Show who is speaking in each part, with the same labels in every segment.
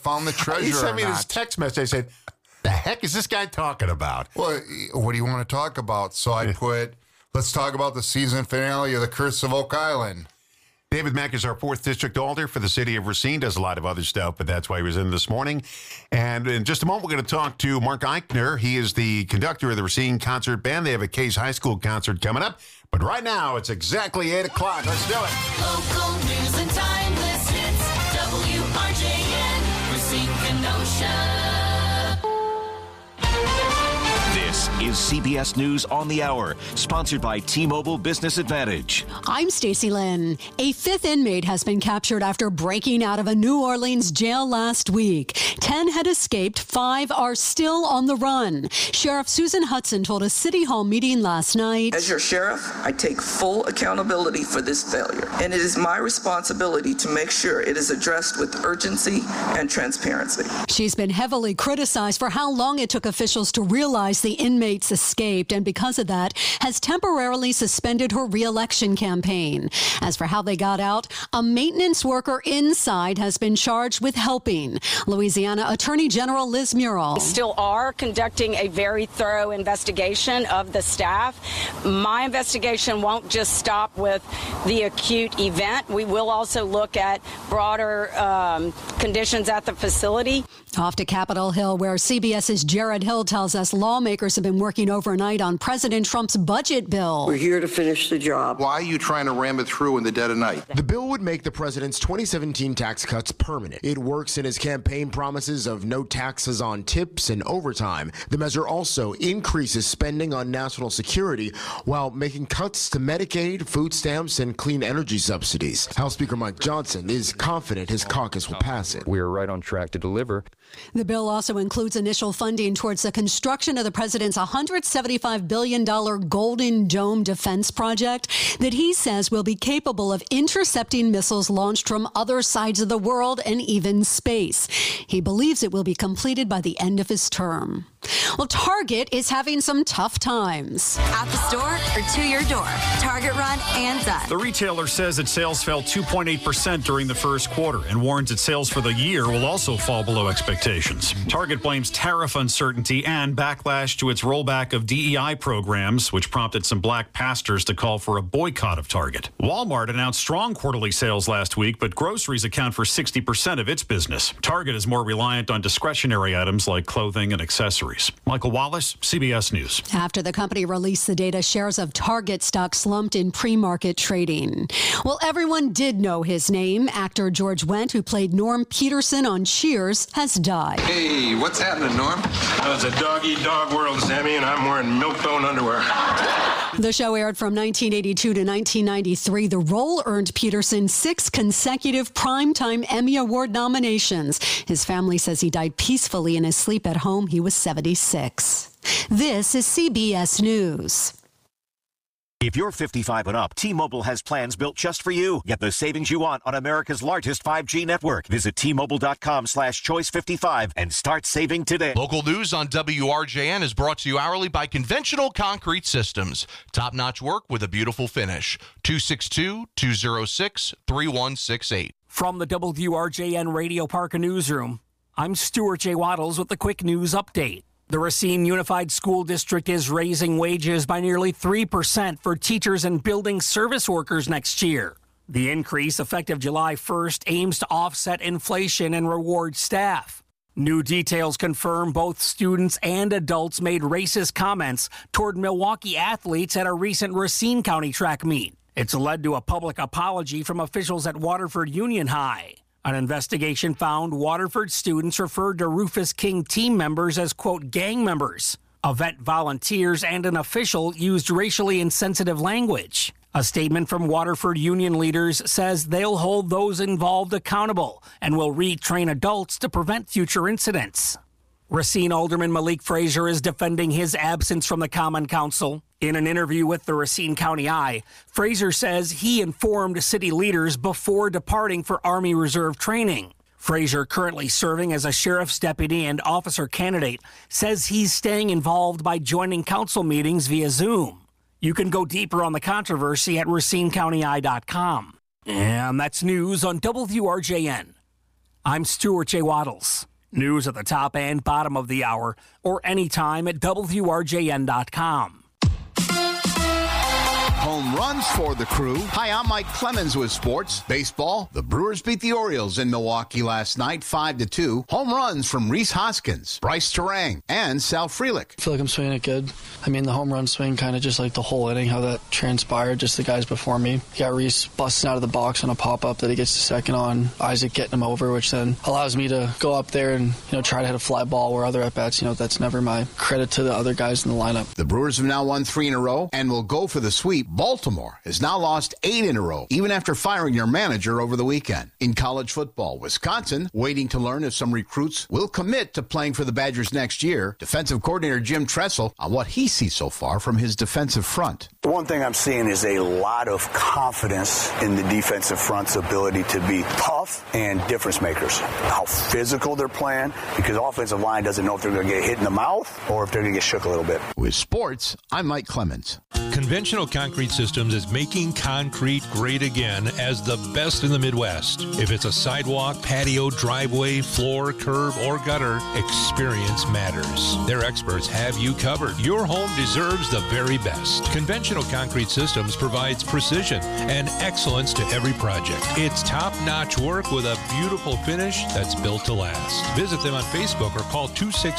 Speaker 1: found the treasure.
Speaker 2: He sent
Speaker 1: or
Speaker 2: me
Speaker 1: not.
Speaker 2: this text message. I said, the heck is this guy talking about?
Speaker 1: Well, what do you want to talk about? So I put, let's talk about the season finale of The Curse of Oak Island.
Speaker 2: David Mack is our 4th District Alder for the city of Racine. Does a lot of other stuff, but that's why he was in this morning. And in just a moment, we're going to talk to Mark Eichner. He is the conductor of the Racine Concert Band. They have a Case High School concert coming up. But right now, it's exactly 8 o'clock. Let's do it.
Speaker 3: Local news and timeless hits. WRJN, Racine, Kenosha.
Speaker 4: This is CBS News on the Hour, sponsored by T-Mobile Business Advantage.
Speaker 5: I'm Stacey Lynn. A 5th inmate has been captured after breaking out of a New Orleans jail last week. 10 had escaped, 5 are still on the run. Sheriff Susan Hudson told a City Hall meeting last night.
Speaker 6: As your sheriff, I take full accountability for this failure, and it is my responsibility to make sure it is addressed with urgency and transparency.
Speaker 5: She's been heavily criticized for how long it took officials to realize the inmates escaped, and because of that, has temporarily suspended her re-election campaign. As for how they got out, a maintenance worker inside has been charged with helping. Louisiana Attorney General Liz Muriel.
Speaker 7: We still are conducting a very thorough investigation of the staff. My investigation won't just stop with the acute event. We will also look at broader conditions at the facility.
Speaker 5: Off to Capitol Hill, where CBS's Jared Hill tells us lawmakers have been working overnight on President Trump's budget bill.
Speaker 8: We're here to finish the job.
Speaker 9: Why are you trying to ram it through in the dead of night?
Speaker 10: The bill would make the president's 2017 tax cuts permanent. It works in his campaign promises of no taxes on tips and overtime. The measure also increases spending on national security while making cuts to Medicaid, food stamps, and clean energy subsidies. House Speaker Mike Johnson is confident his caucus will pass it.
Speaker 11: We are right on track to deliver.
Speaker 5: The bill also includes initial funding towards the construction of the president's $175 billion Golden Dome defense project that he says will be capable of intercepting missiles launched from other sides of the world and even space. He believes it will be completed by the end of his term. Well, Target is having some tough times.
Speaker 12: At the store or to your door, Target Run and Done.
Speaker 13: The retailer says its sales fell 2.8% during the first quarter and warns that sales for the year will also fall below expectations. Target blames tariff uncertainty and backlash to its rollback of DEI programs, which prompted some black pastors to call for a boycott of Target. Walmart announced strong quarterly sales last week, but groceries account for 60% of its business. Target is more reliant on discretionary items like clothing and accessories. Michael Wallace, CBS News.
Speaker 5: After the company released the data, shares of Target stock slumped in pre-market trading. Well, everyone did know his name. Actor George Wendt, who played Norm Peterson on Cheers, has died.
Speaker 14: Hey, what's happening, Norm?
Speaker 15: It's a dog-eat-dog world, Sammy, and I'm wearing milk-bone underwear.
Speaker 5: The show aired from 1982 to 1993. The role earned Peterson 6 consecutive Primetime Emmy Award nominations. His family says he died peacefully in his sleep at home. He was 76. This is CBS News.
Speaker 4: If you're 55 and up, T-Mobile has plans built just for you. Get the savings you want on America's largest 5G network. Visit T-Mobile.com/choice55 and start saving today.
Speaker 16: Local news on WRJN is brought to you hourly by Conventional Concrete Systems. Top-notch work with a beautiful finish. 262-206-3168.
Speaker 17: From the WRJN Radio Park Newsroom, I'm Stuart J. Waddles with the quick news update. The Racine Unified School District is raising wages by nearly 3% for teachers and building service workers next year. The increase, effective July 1st, aims to offset inflation and reward staff. New details confirm both students and adults made racist comments toward Milwaukee athletes at a recent Racine County track meet. It's led to a public apology from officials at Waterford Union High. An investigation found Waterford students referred to Rufus King team members as, quote, gang members. Event volunteers and an official used racially insensitive language. A statement from Waterford Union leaders says they'll hold those involved accountable and will retrain adults to prevent future incidents. Racine Alderman Malik Frazier is defending his absence from the Common Council. In an interview with the Racine County Eye, Frazier says he informed city leaders before departing for Army Reserve training. Frazier, currently serving as a sheriff's deputy and officer candidate, says he's staying involved by joining council meetings via Zoom. You can go deeper on the controversy at RacineCountyEye.com. And that's news on WRJN. I'm Stuart J. Waddles. News at the top and bottom of the hour, or anytime at WRJN.com.
Speaker 8: Home runs for the Crew. Hi, I'm Mike Clemens with sports. Baseball, the Brewers beat the Orioles in Milwaukee last night, 5-2. Home runs from Rhys Hoskins, Bryce Terang, and Sal Frelick.
Speaker 11: I feel like I'm swinging it good. I mean, the home run swing kind of just like the whole inning, how that transpired, just the guys before me. You got Rhys busting out of the box on a pop-up that he gets to second on, Isaac getting him over, which then allows me to go up there and, try to hit a fly ball where other at-bats, that's never my credit to the other guys in the lineup.
Speaker 8: The Brewers have now won 3 in a row and will go for the sweep. Baltimore has now lost 8 in a row, even after firing their manager over the weekend. In college football, Wisconsin waiting to learn if some recruits will commit to playing for the Badgers next year. Defensive coordinator Jim Tressel on what he sees so far from his defensive front.
Speaker 14: The one thing I'm seeing is a lot of confidence in the defensive front's ability to be tough and difference makers. How physical they're playing, because the offensive line doesn't know if they're going to get hit in the mouth or if they're going to get shook a little bit.
Speaker 8: With sports, I'm Mike Clemens.
Speaker 18: Conventional Concrete Systems is making concrete great again as the best in the Midwest. If it's a sidewalk, patio, driveway, floor, curb, or gutter, experience matters. Their experts have you covered. Your home deserves the very best. Conventional Concrete Systems provides precision and excellence to every project. It's top-notch work with a beautiful finish that's built to last. Visit them on Facebook or call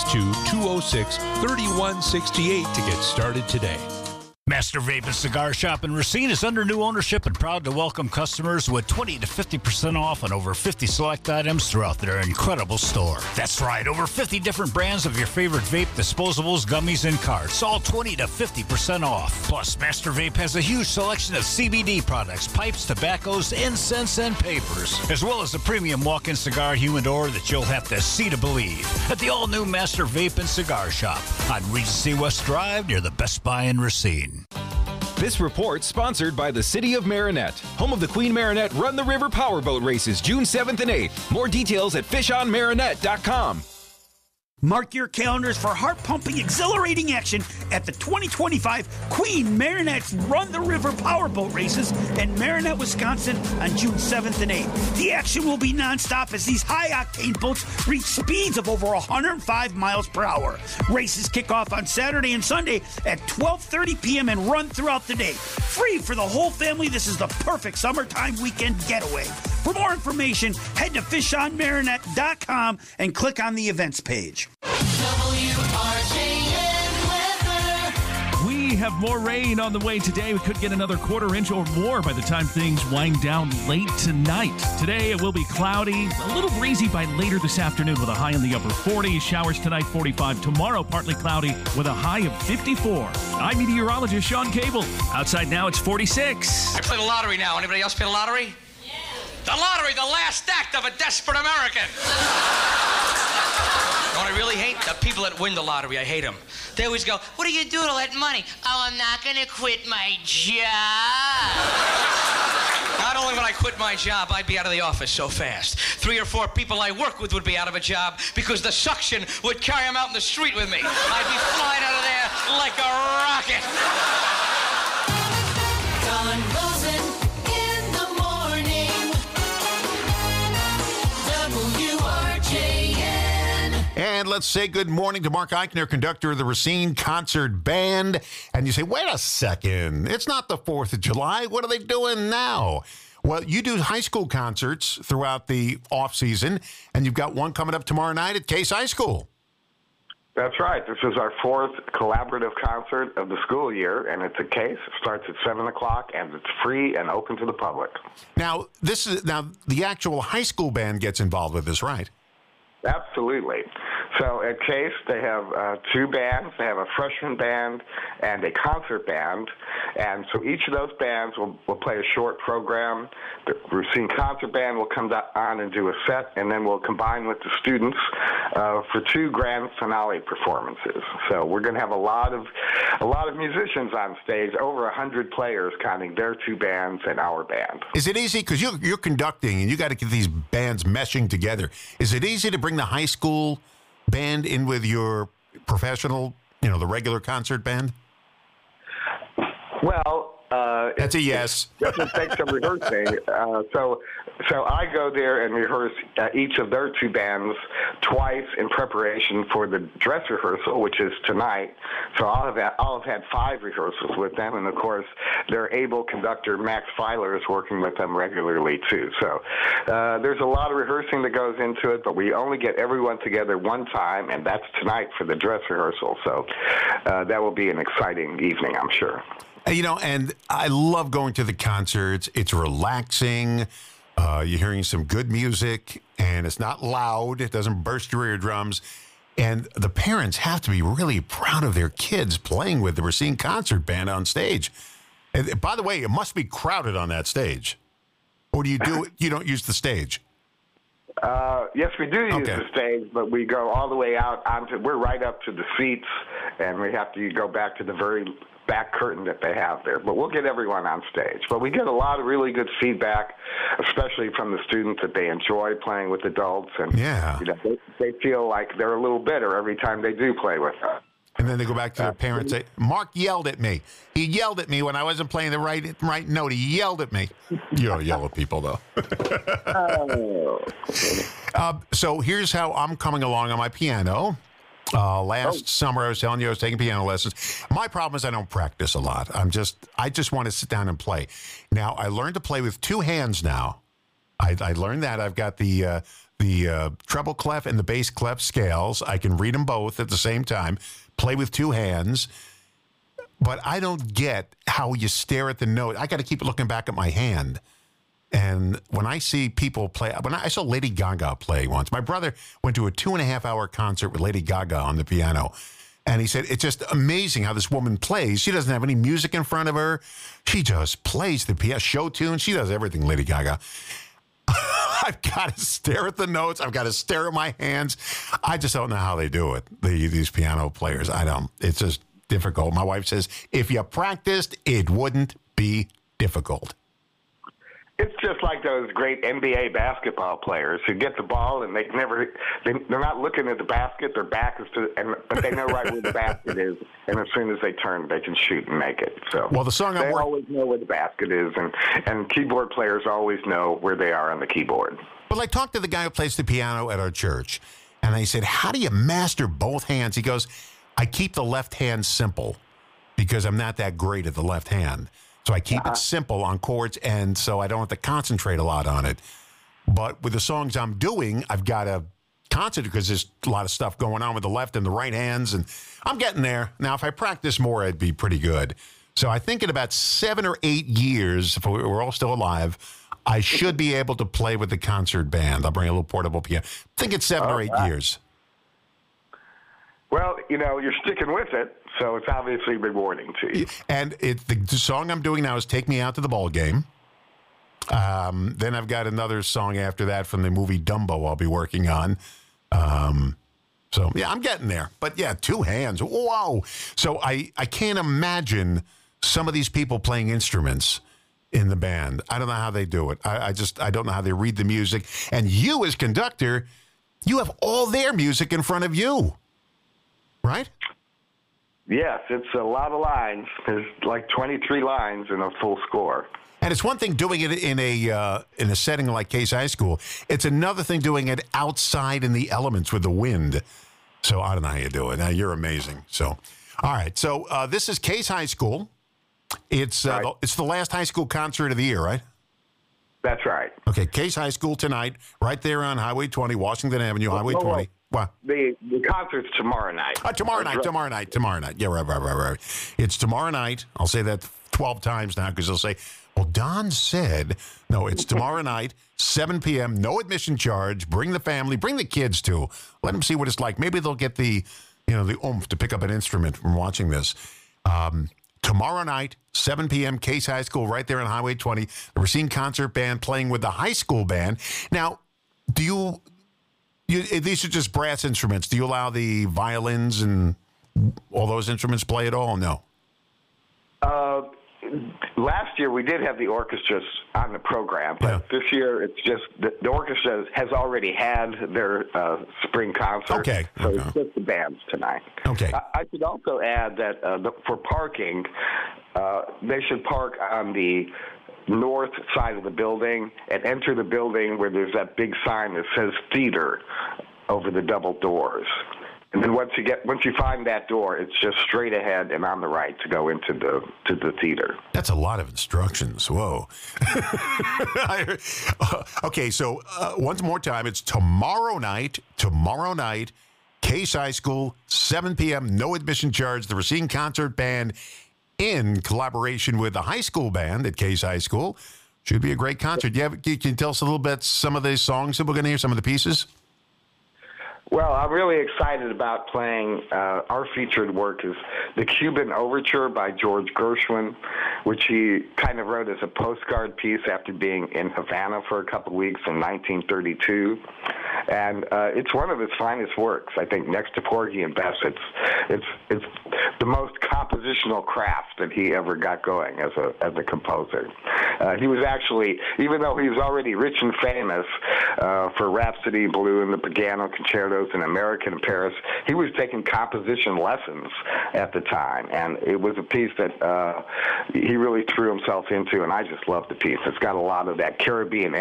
Speaker 18: 262-206-3168 to get started today.
Speaker 19: Master Vape and Cigar Shop in Racine is under new ownership and proud to welcome customers with 20 to 50% off on over 50 select items throughout their incredible store. That's right, over 50 different brands of your favorite vape, disposables, gummies, and carts, all 20 to 50% off. Plus, Master Vape has a huge selection of CBD products, pipes, tobaccos, incense, and papers, as well as a premium walk-in cigar humidor that you'll have to see to believe at the all-new Master Vape and Cigar Shop on Regency West Drive near the Best Buy in Racine.
Speaker 20: This report sponsored by the City of Marinette, home of the Queen Marinette Run the River Powerboat Races, June 7th and 8th. More details at fishonmarinette.com.
Speaker 21: Mark your calendars for heart-pumping, exhilarating action at the 2025 Queen Marinette's Run the River Powerboat Races in Marinette, Wisconsin on June 7th and 8th. The action will be nonstop as these high-octane boats reach speeds of over 105 miles per hour. Races kick off on Saturday and Sunday at 12:30 p.m. and run throughout the day. Free for the whole family, this is the perfect summertime weekend getaway. For more information, head to fishonmarinette.com and click on the events page.
Speaker 22: We have more rain on the way today. We could get another quarter inch or more by the time things wind down late tonight. Today it will be cloudy, a little breezy by later this afternoon with a high in the upper 40s. Showers tonight, 45. Tomorrow, partly cloudy with a high of 54. I'm meteorologist Sean Cable. Outside now, it's 46.
Speaker 23: I play the lottery now. Anybody else play the lottery? Yeah. The lottery, the last act of a desperate American. You know what I really hate? The people that win the lottery. I hate them. They always go, what do you do to all that money? Oh, I'm not going to quit my job. Not only would I quit my job, I'd be out of the office so fast. 3 or 4 people I work with would be out of a job because the suction would carry them out in the street with me. I'd be flying out of there like a rocket.
Speaker 3: Don Rosen in the morning. WRJN.
Speaker 2: And let's say good morning to Mark Eichner, conductor of the Racine Concert Band. And you say, wait a second, it's not the 4th of July. What are they doing now? Well, you do high school concerts throughout the off season, and you've got one coming up tomorrow night at Case High School.
Speaker 24: That's right. This is our 4th collaborative concert of the school year, and it's a Case. It starts at 7 o'clock, and it's free and open to the public.
Speaker 2: Now, the actual high school band gets involved with this, right?
Speaker 24: Absolutely. So at Case, they have 2 bands. They have a freshman band and a concert band. And so each of those bands will play a short program. The Racine Concert Band will come on and do a set, and then we'll combine with the students for 2 grand finale performances. So we're going to have a lot of musicians on stage, over 100 players counting their 2 bands and our band.
Speaker 2: Is it easy, because you're conducting and you got to get these bands meshing together, is it easy to bring the high school band in with your professional, the regular concert band?
Speaker 24: Well,
Speaker 2: That's a yes.
Speaker 24: It doesn't take some rehearsing. So I go there and rehearse each of their two bands twice in preparation for the dress rehearsal, which is tonight. So I'll have had 5 rehearsals with them, and of course their able conductor Max Filer is working with them regularly too. So there's a lot of rehearsing that goes into it, but we only get everyone together one time, and that's tonight for the dress rehearsal. So that will be an exciting evening, I'm sure.
Speaker 2: You know, and I love going to the concerts. It's relaxing. You're hearing some good music, and it's not loud. It doesn't burst your eardrums. And the parents have to be really proud of their kids playing with the Racine Concert Band on stage. And by the way, it must be crowded on that stage. Or do you don't use the stage?
Speaker 24: Yes, we do use the stage, but we go all the way out we're right up to the seats, and we have to go back to the very back curtain that they have there. But we'll get everyone on stage. But we get a lot of really good feedback, especially from the students, that they enjoy playing with adults, and they feel like they're a little better every time they do play with us.
Speaker 2: And then they go back to their parents and say, Mark yelled at me. He yelled at me when I wasn't playing the right note. He yelled at me. You don't yell at people, though. So here's how I'm coming along on my piano. Last summer, I was telling you I was taking piano lessons. My problem is I don't practice a lot. I just want to sit down and play. Now, I learned to play with 2 hands now. I learned that. I've got the treble clef and the bass clef scales. I can read them both at the same time, play with 2 hands. But I don't get how you stare at the note. I got to keep looking back at my hand. And when I see people play, I saw Lady Gaga play once. My brother went to a 2.5-hour concert with Lady Gaga on the piano. And he said, it's just amazing how this woman plays. She doesn't have any music in front of her. She just plays the piano, show tune. She does everything, Lady Gaga. I've got to stare at the notes. I've got to stare at my hands. I just don't know how they do it, these piano players. I don't. It's just difficult. My wife says, if you practiced, it wouldn't be difficult.
Speaker 24: It's just like those great NBA basketball players who get the ball and they're not looking at the basket. Their back is but they know right where the basket is, and as soon as they turn, they can shoot and make it. So
Speaker 2: well, the song
Speaker 24: they always know where the basket is, and keyboard players always know where they are on the keyboard.
Speaker 2: Well, I talked to the guy who plays the piano at our church, and I said, "How do you master both hands?" He goes, "I keep the left hand simple because I'm not that great at the left hand." So I keep it simple on chords, and so I don't have to concentrate a lot on it. But with the songs I'm doing, I've got to concentrate because there's a lot of stuff going on with the left and the right hands, and I'm getting there. Now, if I practice more, I'd be pretty good. So I think in about 7 or 8 years, if we're all still alive, I should be able to play with the concert band. I'll bring a little portable piano. I think it's 7 or 8 years.
Speaker 24: Well, you're sticking with it, so it's obviously rewarding to you.
Speaker 2: And the song I'm doing now is Take Me Out to the Ball Game. Then I've got another song after that from the movie Dumbo I'll be working on. So, yeah, I'm getting there. But, yeah, 2 hands. Whoa. So I can't imagine some of these people playing instruments in the band. I don't know how they do it. I don't know how they read the music. And you, as conductor, you have all their music in front of you. Right?
Speaker 24: Yes, it's a lot of lines. There's like 23 lines in a full score.
Speaker 2: And it's one thing doing it in a setting like Case High School. It's another thing doing it outside in the elements with the wind. So I don't know how you do it. Now, you're amazing. So, all right. So this is Case High School. It's the last high school concert of the year, right?
Speaker 24: That's right.
Speaker 2: Okay, Case High School tonight, right there on Highway 20, Washington Avenue, Highway 20. What?
Speaker 24: The concert's tomorrow night.
Speaker 2: Tomorrow night. Yeah, right. It's tomorrow night. I'll say that 12 times now because they'll say, well, Don said. No, it's tomorrow night, 7 p.m., no admission charge. Bring the family, bring the kids too. Let them see what it's like. Maybe they'll get the oomph to pick up an instrument from watching this. Tomorrow night, 7 p.m., Case High School, right there on Highway 20. The Racine Concert Band playing with the high school band. Now, these are just brass instruments. Do you allow the violins and all those instruments play at all? No.
Speaker 24: Last year we did have the orchestras on the program, but this year it's just the orchestra has already had their spring concert.
Speaker 2: Okay.
Speaker 24: So it's just the bands tonight.
Speaker 2: Okay.
Speaker 24: I should also add that for parking, they should park on the north side of the building and enter the building where there's that big sign that says theater over the double doors. And then once you find that door, it's just straight ahead and on the right to go into the theater.
Speaker 2: That's a lot of instructions. Whoa. Okay, so once more time, it's tomorrow night, Case High School, 7 p.m., no admission charge, the Racine Concert Band in collaboration with the high school band at Case High School. Should be a great concert. You can tell us a little bit some of the songs that we're going to hear, some of the pieces?
Speaker 24: Well, I'm really excited about playing. Our featured work is the Cuban Overture by George Gershwin, which he kind of wrote as a postcard piece after being in Havana for a couple of weeks in 1932. And it's one of his finest works. I think next to Porgy and Bess, it's the most compositional craft that he ever got going as a composer. He was actually, even though he was already rich and famous for Rhapsody Blue and the Pagano Concertos and American in Paris, he was taking composition lessons at the time, and it was a piece that he really threw himself into, and I just love the piece. It's got a lot of that Caribbean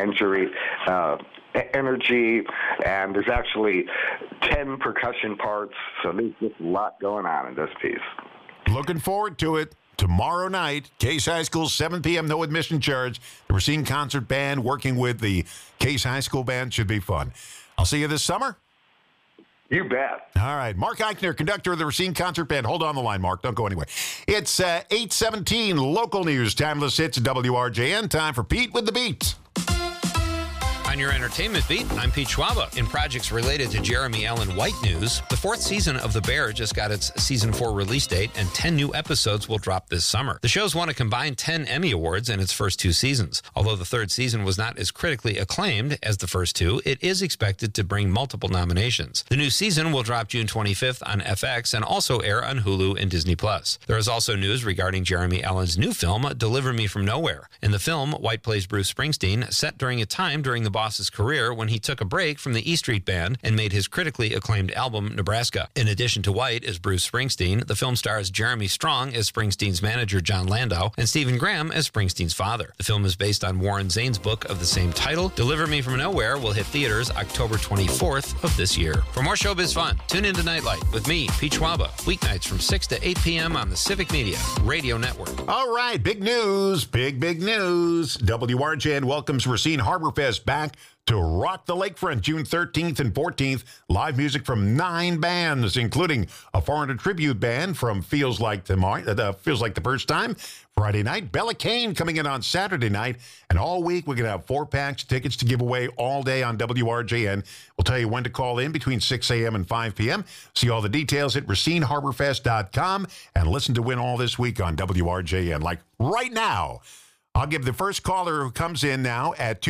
Speaker 24: energy, and there's actually 10 percussion parts, so there's just a lot going on in this piece.
Speaker 2: Looking forward to it. Tomorrow night, Case High School, 7 p.m., no admission charge. The Racine Concert Band working with the Case High School Band should be fun. I'll see you this summer.
Speaker 24: You bet.
Speaker 2: All right. Mark Eichner, conductor of the Racine Concert Band. Hold on the line, Mark. Don't go anywhere. It's 8:17, local news, timeless hits at WRJN. Time for Pete with the Beat.
Speaker 1: On your entertainment beat, I'm Pete Schwaba. In projects related to Jeremy Allen White news, the 4th season of The Bear just got its season 4 release date, and 10 new episodes will drop this summer. The show's won a combined 10 Emmy Awards in its first 2 seasons. Although the 3rd season was not as critically acclaimed as the first 2, it is expected to bring multiple nominations. The new season will drop June 25th on FX and also air on Hulu and Disney+. There is also news regarding Jeremy Allen's new film, Deliver Me From Nowhere. In the film, White plays Bruce Springsteen, set during a time during the Boss's career when he took a break from the E Street Band and made his critically acclaimed album Nebraska. In addition to White as Bruce Springsteen, the film stars Jeremy Strong as Springsteen's manager John Landau and Stephen Graham as Springsteen's father. The film is based on Warren Zane's book of the same title. Deliver Me From Nowhere will hit theaters October 24th of this year. For more showbiz fun, tune into Nightlight with me, Pete Schwaba, weeknights from 6 to 8 p.m. on the Civic Media Radio Network.
Speaker 2: All right, big news, big news. WRJN welcomes Racine Harbor Fest back to rock the lakefront June 13th and 14th. Live music from 9 bands, including a foreigner tribute band from Feels Like the First Time. Friday night, Bella Kane coming in on Saturday night. And all week, we're going to have 4-packs, tickets to give away all day on WRJN. We'll tell you when to call in between 6 a.m. and 5 p.m. See all the details at RacineHarborFest.com and listen to win all this week on WRJN. Like right now, I'll give the first caller who comes in now at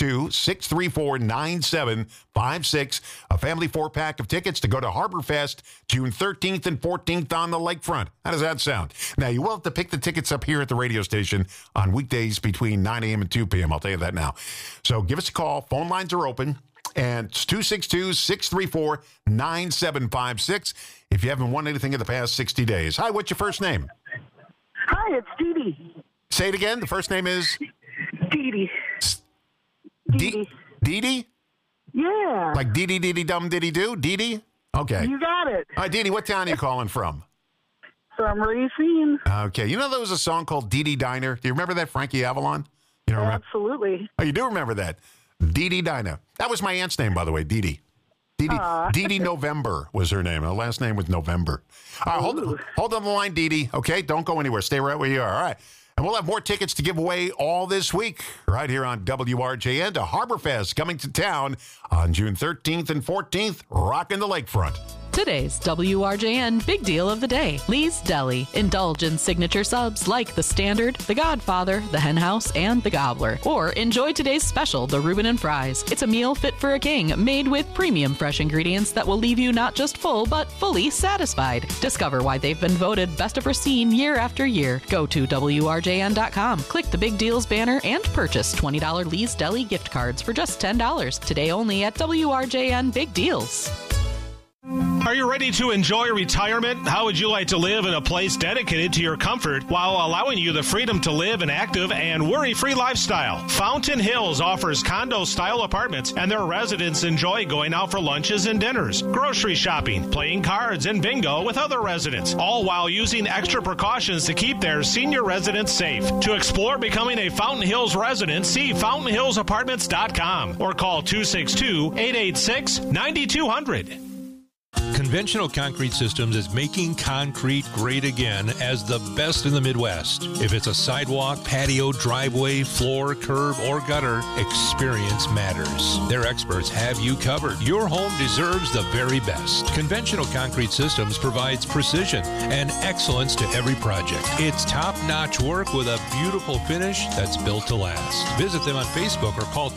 Speaker 2: 262-634-9756 a family 4-pack of tickets to go to Harbor Fest June 13th and 14th on the lakefront. How does that sound? Now, you will have to pick the tickets up here at the radio station on weekdays between 9 a.m. and 2 p.m. I'll tell you that now. So give us a call. Phone lines are open. And it's 262-634-9756 if you haven't won anything in the past 60 days. Hi, what's your first name?
Speaker 6: Hi, it's Dee Dee.
Speaker 2: Say it again. The first name is?
Speaker 6: Dee Dee.
Speaker 2: Dee Dee?
Speaker 6: Yeah.
Speaker 2: Like Dee Dee Dee Dee Dum Diddy Doo? Dee Dee? Okay.
Speaker 6: You got it.
Speaker 2: All right, Dee Dee, what town are you calling from?
Speaker 6: From Racine.
Speaker 2: Okay. You know there was a song called Dee Dee Diner? Do you remember that, Frankie Avalon? You don't remember?
Speaker 6: Absolutely.
Speaker 2: Oh, you do remember that. Dee Dee Diner. That was my aunt's name, by the way, Dee Dee. Dee Dee November was her name. Her last name was November. All right, hold on the line, Dee Dee. Okay, don't go anywhere. Stay right where you are. All right. And we'll have more tickets to give away all this week right here on WRJN to Harbor Fest coming to town on June 13th and 14th, rocking the lakefront.
Speaker 7: Today's WRJN Big Deal of the Day. Lee's Deli. Indulge in signature subs like the Standard, the Godfather, the Hen House, and the Gobbler. Or enjoy today's special, the Reuben and Fries. It's a meal fit for a king, made with premium fresh ingredients that will leave you not just full, but fully satisfied. Discover why they've been voted Best of Racine year after year. Go to WRJN.com, click the Big Deals banner, and purchase $20 Lee's Deli gift cards for just $10. Today only at WRJN Big Deals.
Speaker 9: Are you ready to enjoy retirement? How would you like to live in a place dedicated to your comfort while allowing you the freedom to live an active and worry-free lifestyle? Fountain Hills offers condo-style apartments, and their residents enjoy going out for lunches and dinners, grocery shopping, playing cards, and bingo with other residents, all while using extra precautions to keep their senior residents safe. To explore becoming a Fountain Hills resident, see fountainhillsapartments.com or call 262-886-9200.
Speaker 18: Conventional Concrete Systems is making concrete great again as the best in the Midwest. If it's a sidewalk, patio, driveway, floor, curb, or gutter, experience matters. Their experts have you covered. Your home deserves the very best. Conventional Concrete Systems provides precision and excellence to every project. It's top-notch work with a beautiful finish that's built to last. Visit them on Facebook or call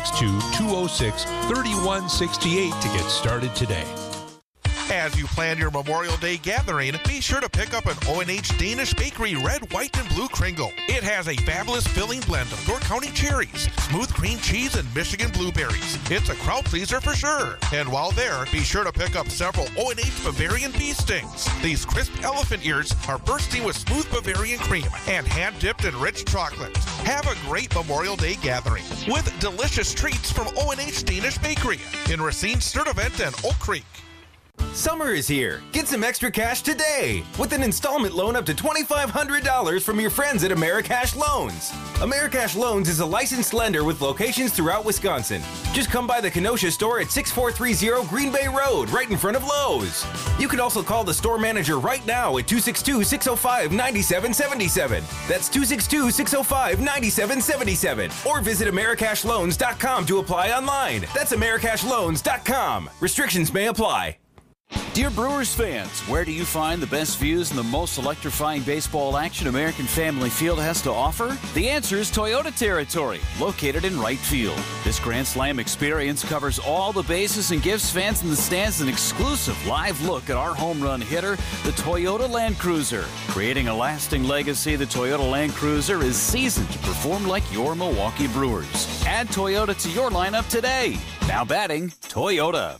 Speaker 18: 262-206-3168 to get started today.
Speaker 10: As you plan your Memorial Day gathering, be sure to pick up an O&H Danish Bakery Red, White, and Blue Kringle. It has a fabulous filling blend of York County cherries, smooth cream cheese, and Michigan blueberries. It's a crowd pleaser for sure. And while there, be sure to pick up several O&H Bavarian bee stings. These crisp elephant ears are bursting with smooth Bavarian cream and hand-dipped in rich chocolate. Have a great Memorial Day gathering with delicious treats from O&H Danish Bakery in Racine, Sturtevant, and Oak Creek.
Speaker 20: Summer is here. Get some extra cash today with an installment loan up to $2,500 from your friends at Americash Loans. Americash Loans is a licensed lender with locations throughout Wisconsin. Just come by the Kenosha store at 6430 Green Bay Road, right in front of Lowe's. You can also call the store manager right now at 262-605-9777. That's 262-605-9777. Or visit AmericashLoans.com to apply online. That's AmericashLoans.com. Restrictions may apply.
Speaker 12: Dear Brewers fans, where do you find the best views and the most electrifying baseball action American Family Field has to offer? The answer is Toyota Territory, located in right field. This Grand Slam experience covers all the bases and gives fans in the stands an exclusive live look at our home run hitter, the Toyota Land Cruiser. Creating a lasting legacy, the Toyota Land Cruiser is seasoned to perform like your Milwaukee Brewers. Add Toyota to your lineup today. Now batting, Toyota.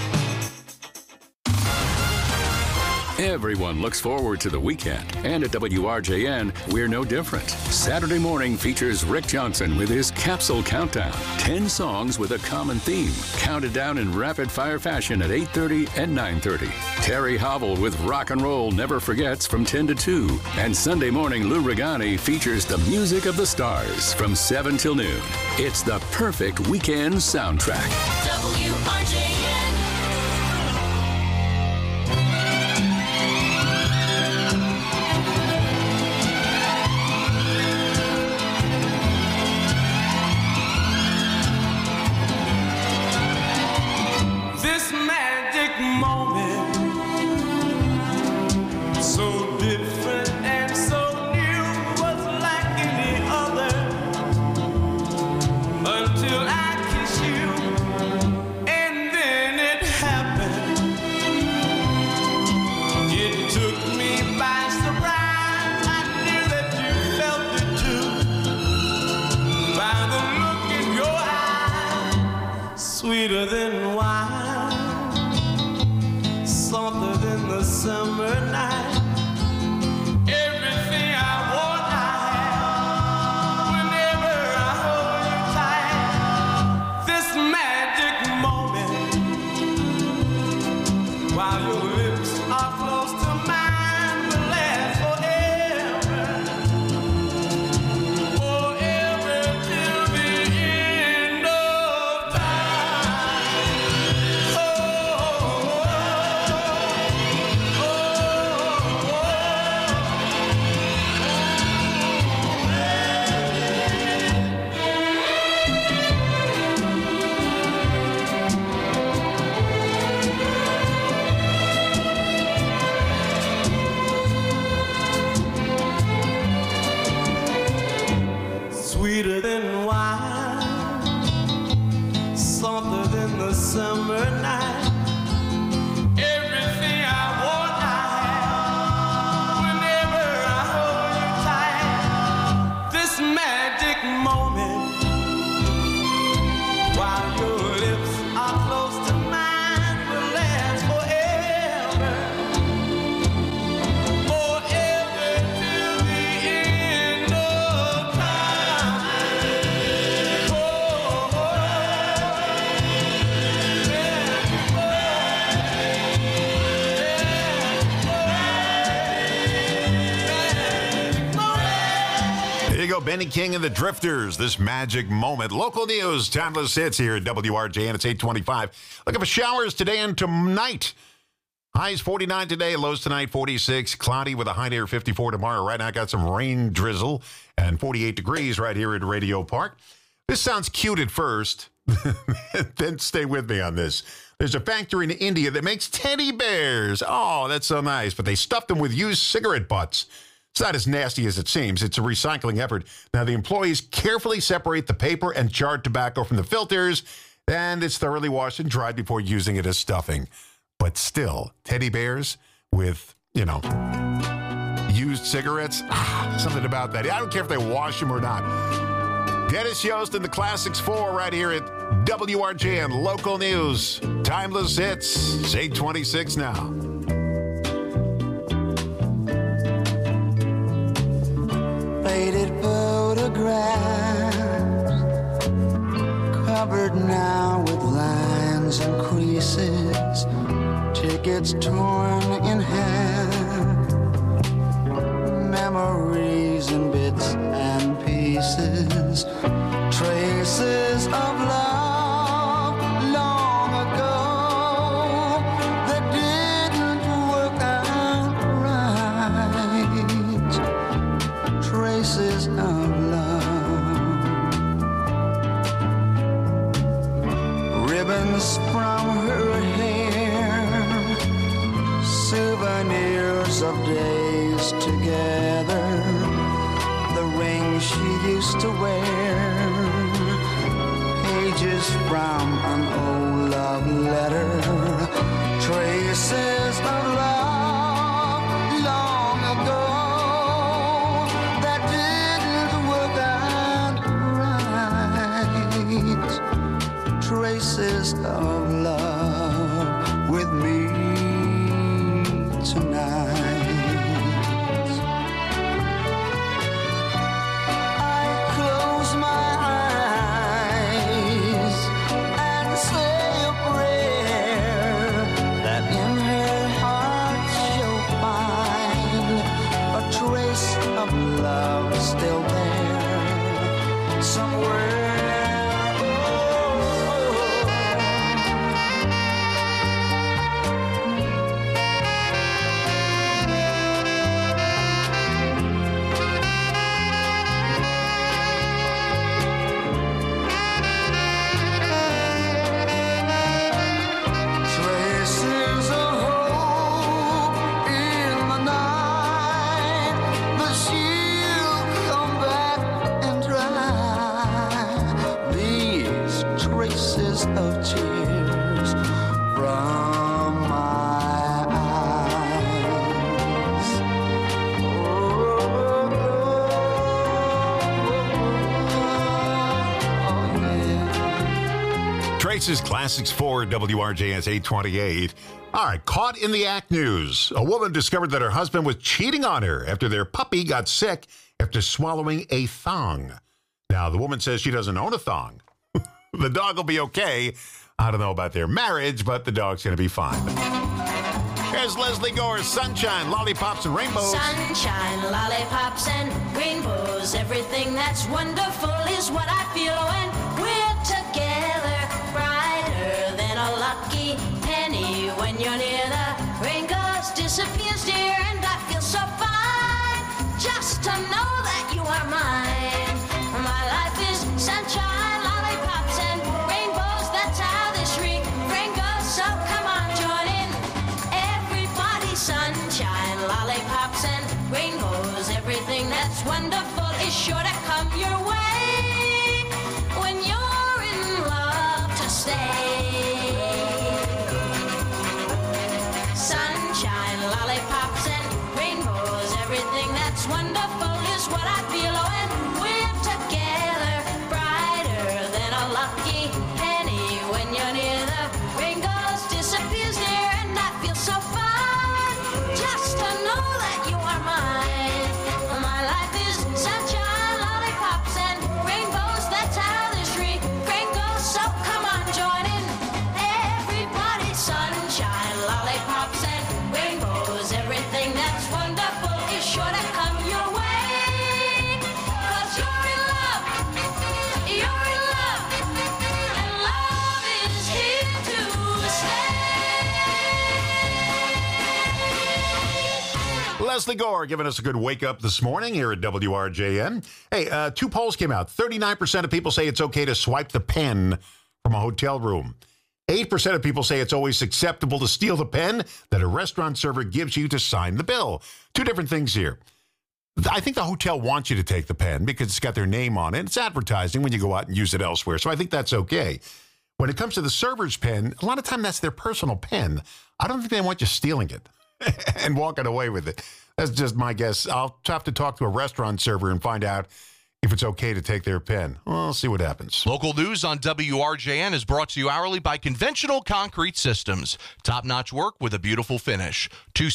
Speaker 13: Everyone looks forward to the weekend, and at WRJN, we're no different. Saturday morning features Rick Johnson with his Capsule Countdown. 10 songs with a common theme, counted down in rapid-fire fashion at 8:30 and 9:30. Terry Hobble with Rock and Roll Never Forgets from 10 to 2. And Sunday morning, Lou Regani features the music of the stars from 7 till noon. It's the perfect weekend soundtrack.
Speaker 3: WRJN. Sweeter than wine, softer than the summer night. Everything I want, I have. Whenever I hold you tight, this magic moment, while your lips are close to mine, will last forever, forever till the end of
Speaker 2: Benny King and the Drifters. This magic moment. Local news, timeless hits here at WRJN. It's 8:25. Looking for showers today and tonight. Highs 49 today, lows tonight 46. Cloudy with a high near 54 tomorrow. Right now, got some rain drizzle and 48 degrees right here at Radio Park. This sounds cute at first. Then stay with me on this. There's a factory in India that makes teddy bears. Oh, that's so nice. But they stuffed them with used cigarette butts. It's not as nasty as it seems. It's a recycling effort. Now, the employees carefully separate the paper and charred tobacco from the filters, and it's thoroughly washed and dried before using it as stuffing. But still, teddy bears with, used cigarettes. Something about that. I don't care if they wash them or not. Dennis Yost and the Classics 4 right here at WRJN Local News. Timeless hits. It's 8:26 now.
Speaker 3: Faded photographs covered now with lines and creases, tickets torn in half, memories in bits and pieces, traces of love long ago that didn't work out right, traces of love, ribbons from her hair, souvenirs of days together, the ring she used to wear, pages from an old love letter, traces of love long ago that didn't work out right, traces of love with me tonight. Still there somewhere. Traces of hope in the night, the she'll come back and dry these traces of tears from my eyes.
Speaker 2: Traces Classics 4 WRJN's 828. All right, caught in the act news. A woman discovered that her husband was cheating on her after their puppy got sick after swallowing a thong. Now, the woman says she doesn't own a thong. The dog will be okay. I don't know about their marriage, but the dog's going to be fine. Here's Leslie Gore's Sunshine, Lollipops, and Rainbows.
Speaker 4: Sunshine, lollipops, and rainbows. Everything that's wonderful is what I feel when we're together. Brighter than a lucky penny when you're near. The rain goes, disappears, dear, and I feel so fine just to know that you are mine. My life is sunshine, lollipops, and rainbows. That's how this ring goes. So come on, join in. Everybody, sunshine, lollipops, and rainbows. Everything that's wonderful is sure to come your way when you're in love to stay. Sunshine, lollipops, and rainbows. Everything that's wonderful is what I feel when we're together. Brighter than a lucky penny when you're near. The rain goes, disappears, dear, and I feel so fine just to know that you are mine. My life is sunshine, lollipops, and rainbows. That's how this ring goes. So come on, join in. Everybody, sunshine, lollipops, and rainbows. Everything that's wonderful is sure to come your way
Speaker 2: Leslie Gore giving us a good wake-up this morning here at WRJN. Hey, 2 polls came out. 39% of people say it's okay to swipe the pen from a hotel room. 8% of people say it's always acceptable to steal the pen that a restaurant server gives you to sign the bill. 2 different things here. I think the hotel wants you to take the pen because it's got their name on it. It's advertising when you go out and use it elsewhere, so I think that's okay. When it comes to the server's pen, a lot of time that's their personal pen. I don't think they want you stealing it and walking away with it. That's just my guess. I'll have to talk to a restaurant server and find out if it's okay to take their pen. Well, I'll see what happens.
Speaker 5: Local news on WRJN is brought to you hourly by Conventional Concrete Systems. Top-notch work with a beautiful finish.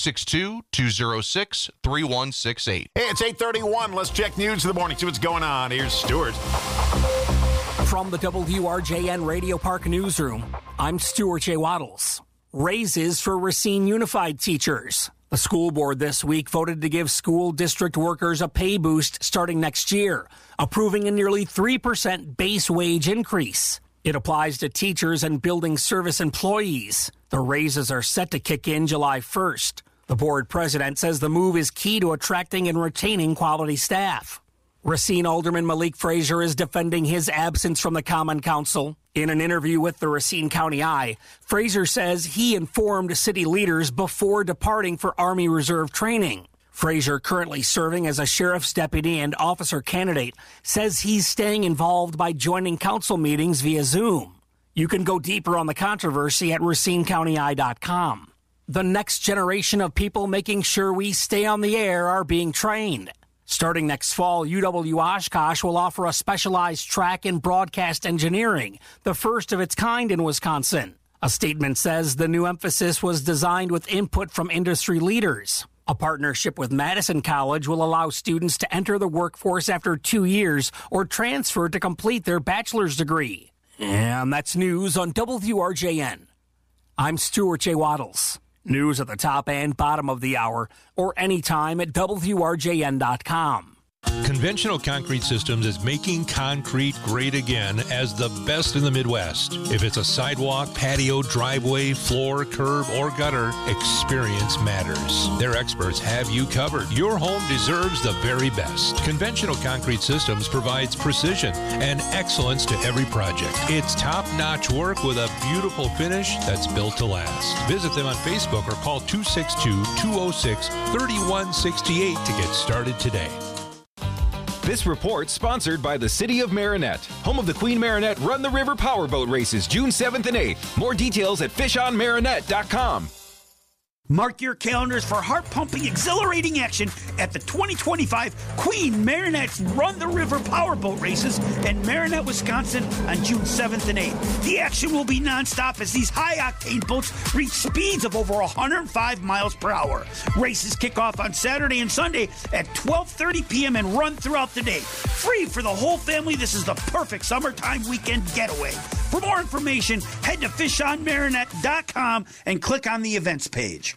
Speaker 5: 262-206-3168.
Speaker 2: Hey, it's 8:31. Let's check news in the morning. See what's going on. Here's Stuart.
Speaker 15: From the WRJN Radio Park Newsroom, I'm Stuart J. Waddles. Raises for Racine Unified teachers. The school board this week voted to give school district workers a pay boost starting next year, approving a nearly 3% base wage increase. It applies to teachers and building service employees. The raises are set to kick in July 1st. The board president says the move is key to attracting and retaining quality staff. Racine Alderman Malik Frazier is defending his absence from the Common Council. In an interview with the Racine County Eye, Frazier says he informed city leaders before departing for Army Reserve training. Frazier, currently serving as a sheriff's deputy and officer candidate, says he's staying involved by joining council meetings via Zoom. You can go deeper on the controversy at RacineCountyEye.com. The next generation of people making sure we stay on the air are being trained. Starting next fall, UW Oshkosh will offer a specialized track in broadcast engineering, the first of its kind in Wisconsin. A statement says the new emphasis was designed with input from industry leaders. A partnership with Madison College will allow students to enter the workforce after 2 years or transfer to complete their bachelor's degree. And that's news on WRJN. I'm Stuart J. Waddles. News at the top and bottom of the hour, or anytime at WRJN.com.
Speaker 18: Conventional Concrete Systems is making concrete great again as the best in the Midwest. If it's a sidewalk, patio, driveway, floor, curb, or gutter, experience matters. Their experts have you covered. Your home deserves the very best. Conventional Concrete Systems provides precision and excellence to every project. It's top-notch work with a beautiful finish that's built to last. Visit them on Facebook or call 262-206-3168 to get started today.
Speaker 20: This report sponsored by the City of Marinette, home of the Queen Marinette Run the River Powerboat Races, June 7th and 8th. More details at fishonmarinette.com.
Speaker 21: Mark your calendars for heart-pumping, exhilarating action at the 2025 Queen Marinette's Run the River Powerboat Races in Marinette, Wisconsin on June 7th and 8th. The action will be nonstop as these high-octane boats reach speeds of over 105 miles per hour. Races kick off on Saturday and Sunday at 12:30 p.m. and run throughout the day. Free for the whole family, this is the perfect summertime weekend getaway. For more information, head to fishonmarinette.com and click on the events page.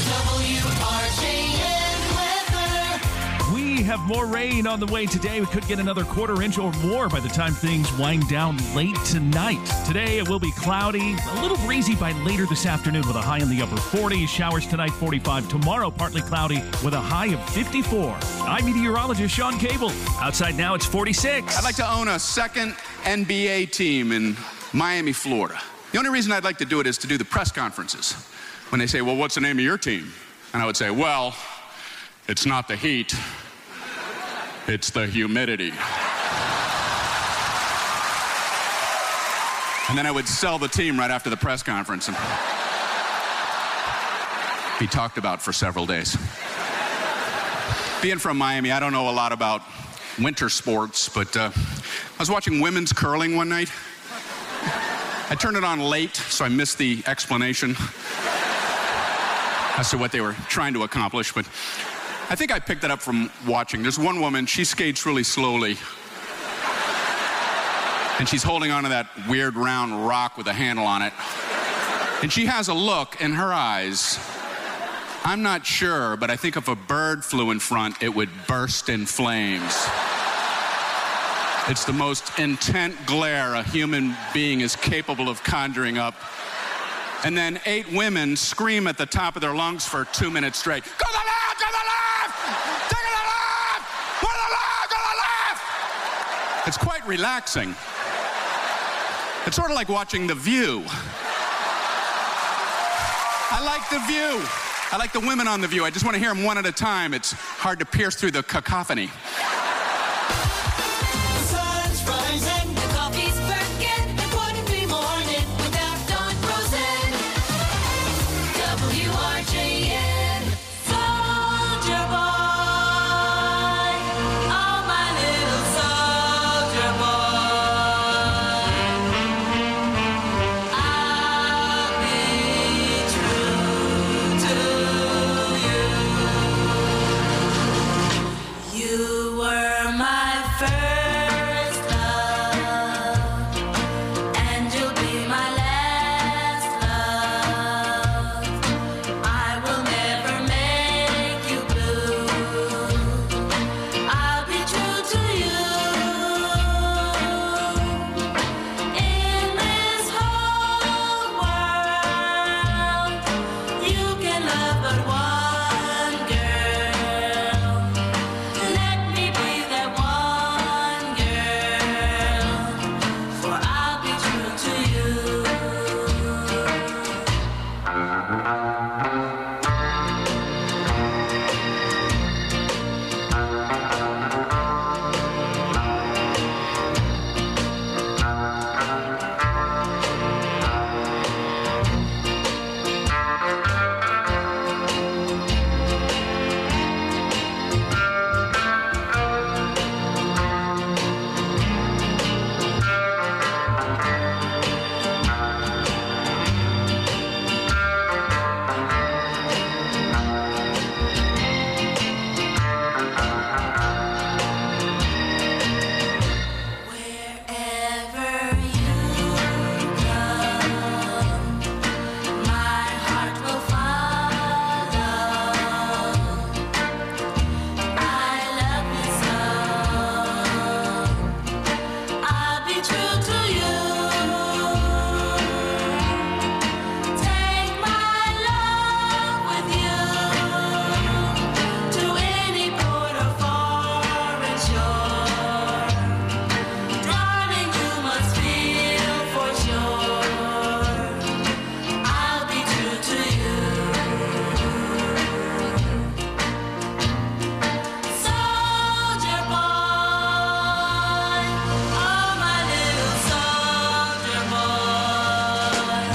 Speaker 22: We have more rain on the way today. We could get another quarter inch or more by the time things wind down late tonight. Today it will be cloudy, a little breezy by later this afternoon with a high in the upper 40s. Showers tonight, 45. Tomorrow, partly cloudy with a high of 54. I'm meteorologist Sean Cable. Outside now, it's 46.
Speaker 16: I'd like to own a second NBA team in Miami, Florida. The only reason I'd like to do it is to do the press conferences. When they say, well, what's the name of your team? And I would say, well, it's not the heat, it's the humidity. And then I would sell the team right after the press conference and be talked about for several days. Being from Miami, I don't know a lot about winter sports, but I was watching women's curling one night. I turned it on late, so I missed the explanation as to what they were trying to accomplish, but I think I picked it up from watching. There's one woman, she skates really slowly, and she's holding onto that weird round rock with a handle on it, and she has a look in her eyes. I'm not sure, but I think if a bird flew in front, it would burst in flames. It's the most intent glare a human being is capable of conjuring up. And then 8 women scream at the top of their lungs for 2 minutes straight. Go the left! Go the left! quite relaxing. It's sort of like watching The View. I like The View. I like the women on The View. I just want to hear them one at a time. It's hard to pierce through the cacophony.
Speaker 3: The sun's rising, the coffee's perking. It wouldn't be morning without Don Rosen. WRJN, Soldier Boy. Oh, my little soldier boy. I'll be true to you. You were my first love, and you'll be my last love. I will never make you blue. I'll be true to you. In this whole world, you can love but one girl. Let me be that one girl, for I'll be true to you. Wherever you come, my heart will follow. I love you so. I'll be true to you. Take my love with you to any port or foreign shore. Darling, you must feel for sure. I'll be true to you. Soldier boy, oh my little soldier boy.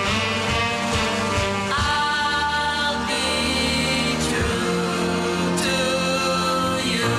Speaker 3: I'll be true to you.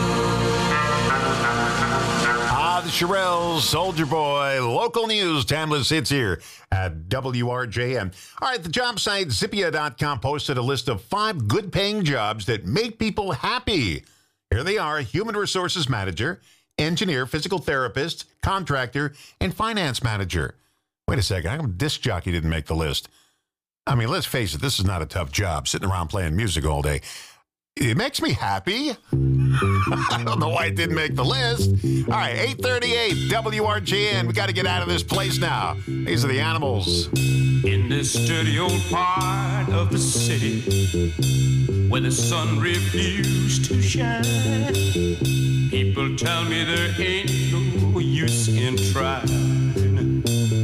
Speaker 2: The Shirelles, Soldier Boy, local news, timeless hits here at WRJN. All right, the job site Zippia.com posted a list of 5 good-paying jobs that make people happy. Here they are: human resources manager, engineer, physical therapist, contractor, and finance manager. Wait a second, how come disc jockey didn't make the list? I mean, let's face it, this is not a tough job, sitting around playing music all day. It makes me happy. I don't know why it didn't make the list. All right, 8:38, WRJN. We got to get out of this place now. These are the Animals.
Speaker 3: In this dirty old part of the city where the sun refused to shine, people tell me there ain't no use in trying.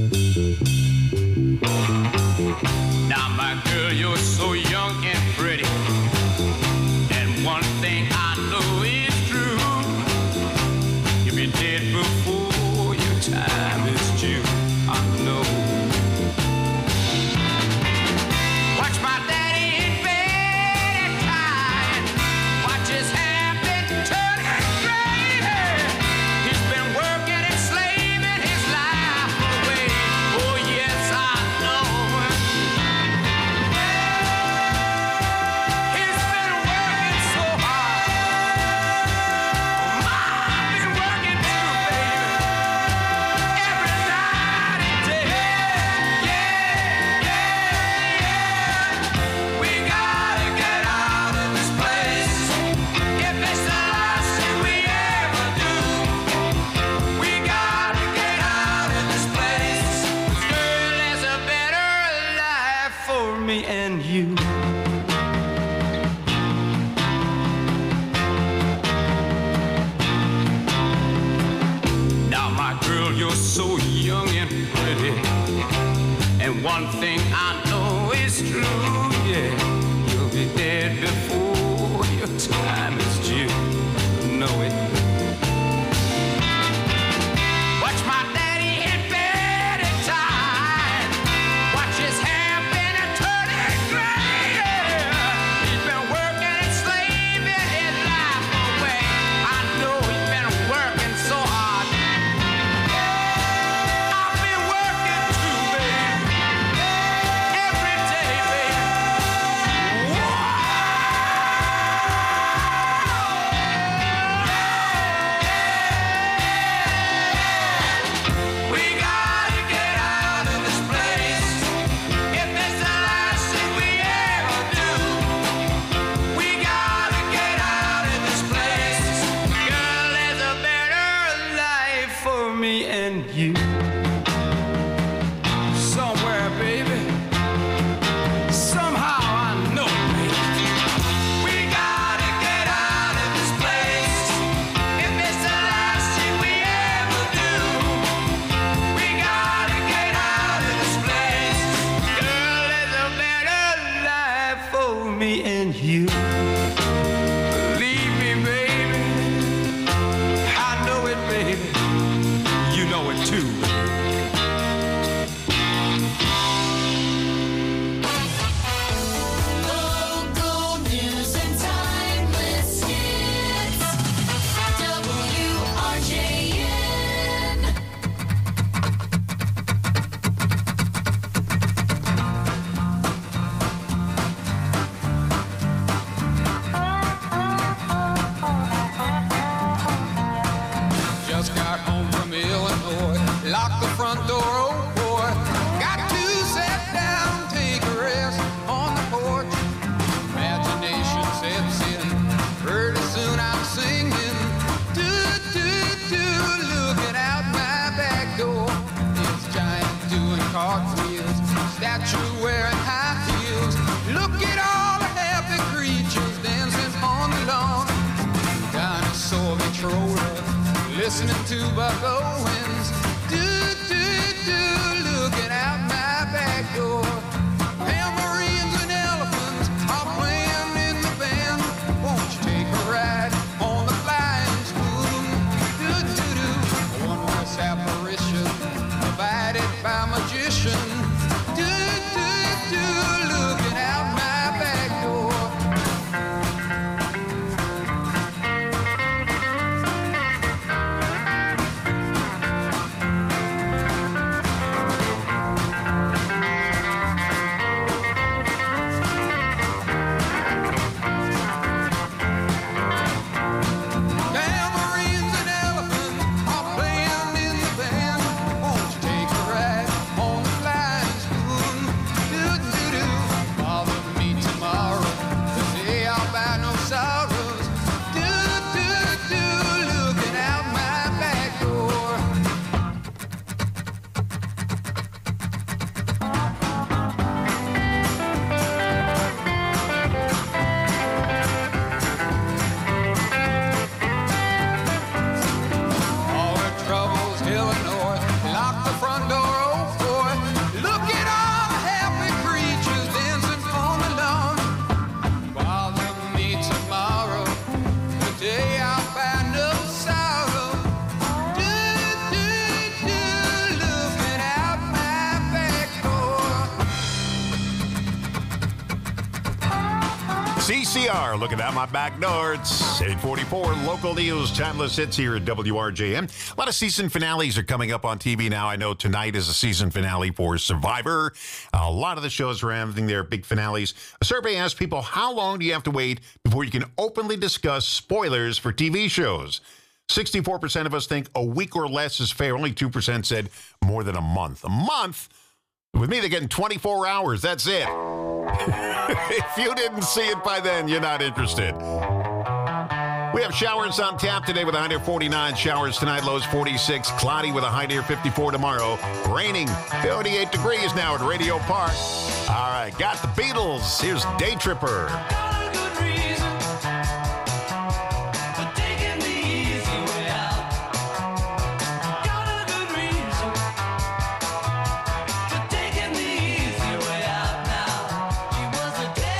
Speaker 3: Now, my girl, you're so young and pretty, and one thing I know is true: you'll be dead before your time is due. I know. Watch my daddy in bed at night. Watch his hair been turning gray. He's been working and slaving his life away. Oh yes, I know. He's been working so hard. I've been working too, baby. Every night and day. We gotta get out of this place. If it's the last thing we ever do, we gotta get out of this place. 'Cause girl, there's a better life for me and you. yeah, you'll be dead before your time is due. Know it. Watch my daddy in bed at time. Watch his hair been a turning gray. He's been working and slaving his life away. I know he's been working so hard. I've been working too, baby. Every day, baby. We gotta get out of this place. If it's the last thing we ever do, we gotta get out of this place. Girl, there's a better life for me and you. Somewhere, baby. Somehow I know, baby. We gotta get out of this place. If it's the last thing we ever do, we gotta get out of this place. Girl, there's a better life for me and you. Believe me, baby. I know it, baby. You know it too.
Speaker 4: Local news and timeless hits. WRJN.
Speaker 3: Just got home from Illinois, locked the front door, oh boy. Got to sit down, take a rest on the porch. Imagination sets in, pretty soon I'm singing. Do, do, do, looking out my back door. It's giant doing cartwheels, statue wearing high heels. Look at all the happy creatures dancing on the lawn. Dinosaur controller, listening to Buck Owens. Do, do, do, looking out my back door. Tambourines and elephants are playing in the band. Won't you take a ride on the flying spoon? Do, do, do, a wondrous apparition provided by magician. Do, do, do, looking out my back door. Tambourines and elephants are playing in the band. Won't you take a ride on the flying spoon? Do, do, do. Bother me tomorrow, the day I'll buy no sorrows. Do, do, do, looking out my back door. All the troubles, Illinois, lock the front door, oh boy. Look at all the happy creatures dancing on the lawn. Bother me tomorrow, the day I'll find no sorrow. Do, do, do, looking out my back door.
Speaker 2: CCR, looking out my back door. It's 844 local news, timeless hits here at WRJM. A lot of season finales are coming up on TV now. I know tonight is a season finale for Survivor. A lot of the shows are having their big finales. A survey asked people, how long do you have to wait before you can openly discuss spoilers for TV shows? 64% of us think a week or less is fair. Only 2% said more than a month. A month? With me, they're getting 24 hours. That's it. If you didn't see it by then, you're not interested. We have showers on tap today with a high near 49. Showers tonight, lows 46. Cloudy with a high near 54 tomorrow. Raining 38 degrees now at Radio Park. All right, got the Beatles. Here's Day Tripper.
Speaker 3: He was a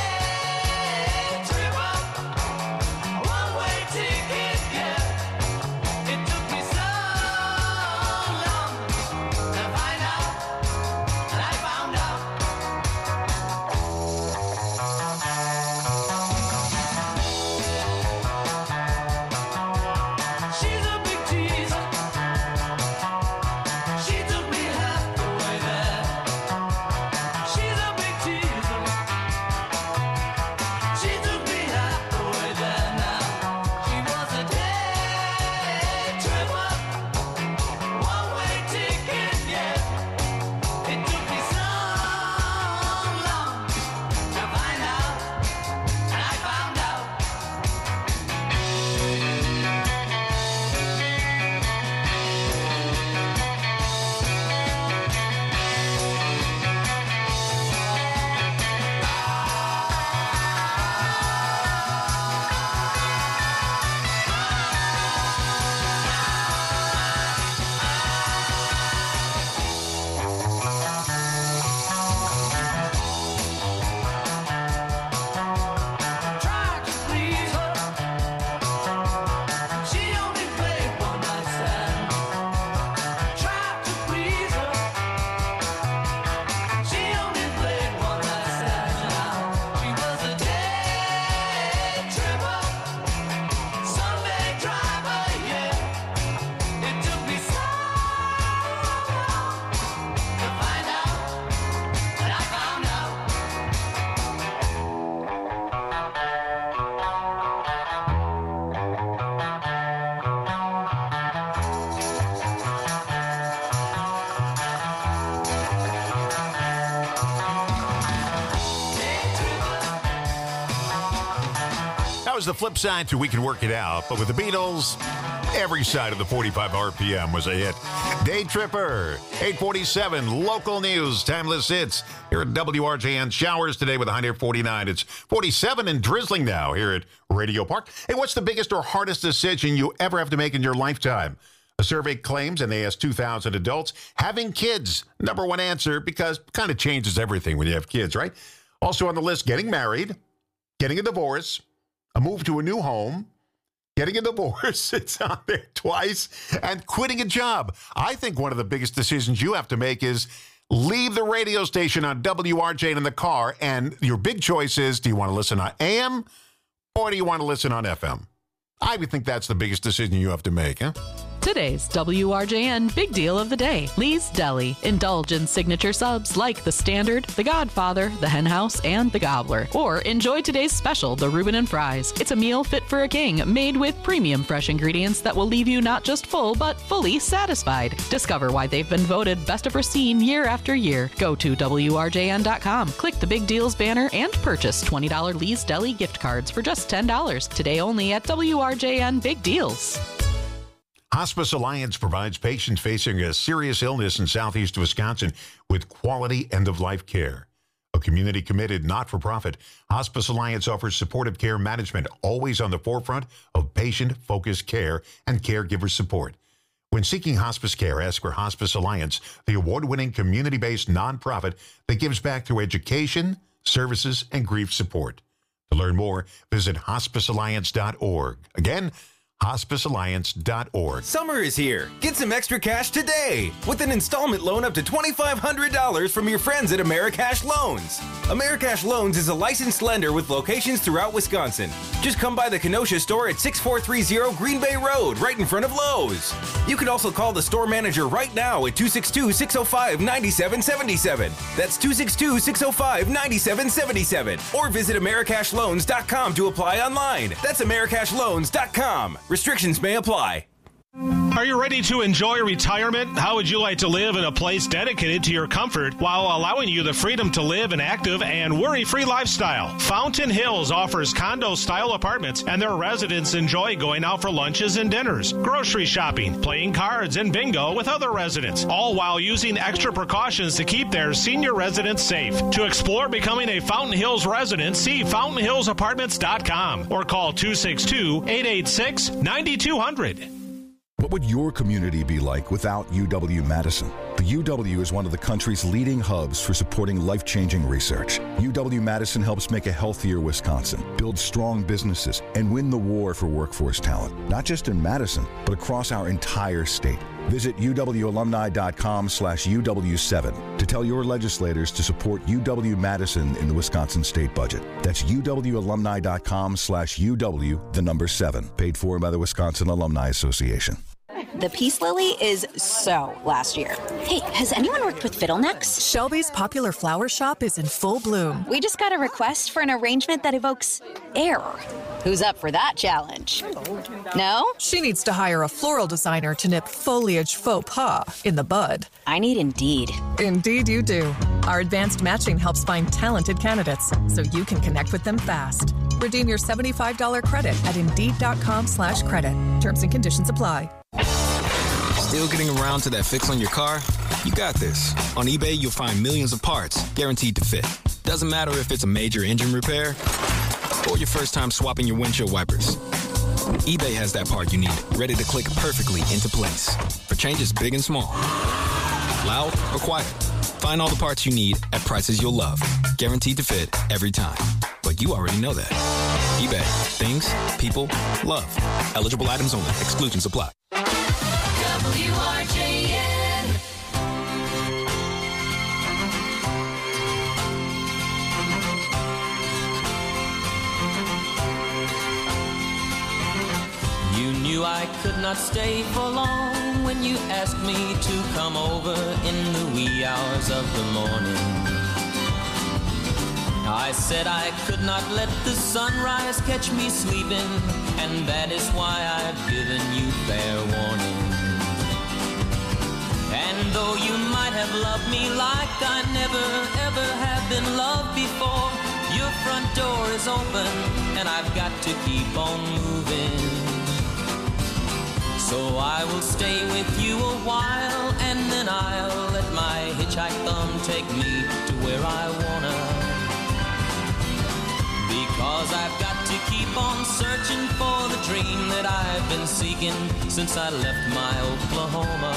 Speaker 2: was the flip side to We Can Work It Out, but with the Beatles, every side of the 45 RPM was a hit. Day Tripper, 8:47, local news, timeless hits. Here at WRJN, showers today with a high near 49. It's 47 and drizzling now here at Radio Park. Hey, what's the biggest or hardest decision you ever have to make in your lifetime? A survey claims, and they asked 2,000 adults, having kids. Number one answer, because it kind of changes everything when you have kids, right? Also on the list, getting married, getting a divorce, a move to a new home, getting a divorce, it's on there twice, and quitting a job. I think one of the biggest decisions you have to make is leave the radio station on WRJN in the car, and your big choice is, do you want to listen on AM or do you want to listen on FM? I would think that's the biggest decision you have to make, huh?
Speaker 7: Today's WRJN Big Deal of the Day. Lee's Deli. Indulge in signature subs like the Standard, the Godfather, the Hen House, and the Gobbler. Or enjoy today's special, the Reuben and Fries. It's a meal fit for a king, made with premium fresh ingredients that will leave you not just full, but fully satisfied. Discover why they've been voted Best of Racine year after year. Go to WRJN.com, click the Big Deals banner, and purchase $20 Lee's Deli gift cards for just $10. Today only at WRJN Big Deals.
Speaker 2: Hospice Alliance provides patients facing a serious illness in southeast Wisconsin with quality end-of-life care. A community-committed, not-for-profit, Hospice Alliance offers supportive care management, always on the forefront of patient-focused care and caregiver support. When seeking hospice care, ask for Hospice Alliance, the award-winning community-based nonprofit that gives back through education, services, and grief support. To learn more, visit hospicealliance.org. Again, hospicealliance.org.
Speaker 20: Summer is here. Get some extra cash today with an installment loan up to $2,500 from your friends at Americash Loans. Americash Loans is a licensed lender with locations throughout Wisconsin. Just come by the Kenosha store at 6430 Green Bay Road, right in front of Lowe's. You can also call the store manager right now at 262-605-9777. That's 262-605-9777. Or visit AmericashLoans.com to apply online. That's AmericashLoans.com. Restrictions may apply.
Speaker 9: Are you ready to enjoy retirement? How would you like to live in a place dedicated to your comfort while allowing you the freedom to live an active and worry-free lifestyle? Fountain Hills offers condo-style apartments, and their residents enjoy going out for lunches and dinners, grocery shopping, playing cards, and bingo with other residents, all while using extra precautions to keep their senior residents safe. To explore becoming a Fountain Hills resident, see fountainhillsapartments.com or call 262-886-9200.
Speaker 8: What would your community be like without UW-Madison? The UW is one of the country's leading hubs for supporting life-changing research. UW-Madison helps make a healthier Wisconsin, build strong businesses, and win the war for workforce talent, not just in Madison, but across our entire state. Visit uwalumni.com/UW7 to tell your legislators to support UW-Madison in the Wisconsin state budget. That's uwalumni.com/UW, the number 7, paid for by the Wisconsin Alumni Association.
Speaker 11: The Peace Lily is so last year. Hey, has anyone worked with fiddlenecks?
Speaker 14: Shelby's popular flower shop is in full bloom.
Speaker 11: We just got a request for an arrangement that evokes air. Who's up for that challenge? No?
Speaker 14: She needs to hire a floral designer to nip foliage faux pas in the bud.
Speaker 11: I need Indeed.
Speaker 14: Indeed you do. Our advanced matching helps find talented candidates so you can connect with them fast. Redeem your $75 credit at Indeed.com/credit. Terms and conditions apply.
Speaker 17: Still getting around to that fix on your car? You got this. On eBay, you'll find millions of parts guaranteed to fit. Doesn't matter if it's a major engine repair or your first time swapping your windshield wipers. eBay has that part you need, ready to click perfectly into place for changes big and small. Loud or quiet. Find all the parts you need at prices you'll love. Guaranteed to fit every time. But you already know that. eBay. Things, people, love. Eligible items only. Exclusions apply.
Speaker 3: WRJN.
Speaker 25: You knew I could not stay for long when you asked me to come over in the wee hours of the morning. I said I could not let the sunrise catch me sleeping, and that is why I've given you fair warning. And though you might have loved me like I never ever have been loved before, your front door is open, and I've got to keep on moving. So I will stay with you a while, and then I'll let my hitchhike thumb take me to where I wanna. Because I've got to keep on searching for the dream that I've been seeking since I left my Oklahoma.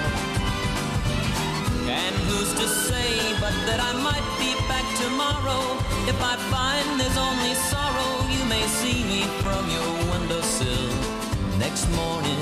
Speaker 25: And who's to say but that I might be back tomorrow? If I find there's only sorrow, you may see me from your windowsill next morning.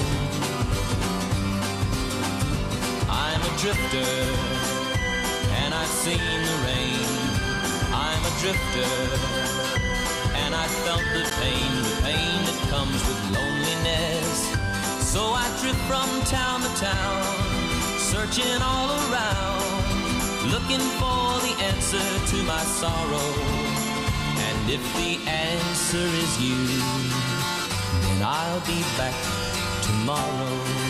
Speaker 25: I'm a drifter, and I've seen the rain. I'm a drifter, and I felt the pain that comes with loneliness. So I drift from town to town, searching all around, looking for the answer to my sorrow. And if the answer is you, then I'll be back tomorrow.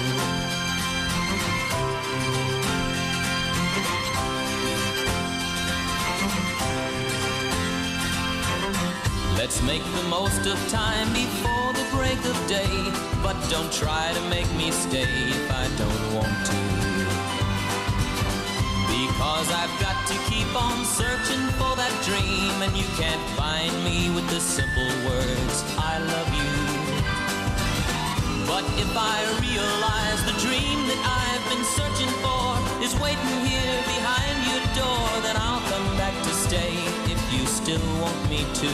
Speaker 25: Let's make the most of time before the break of day, but don't try to make me stay if I don't want to. Because I've got to keep on searching for that dream, and you can't find me with the simple words, I love you. But if I realize the dream that I've been searching for is waiting here behind your door, then I'll come back to stay if you still want me to.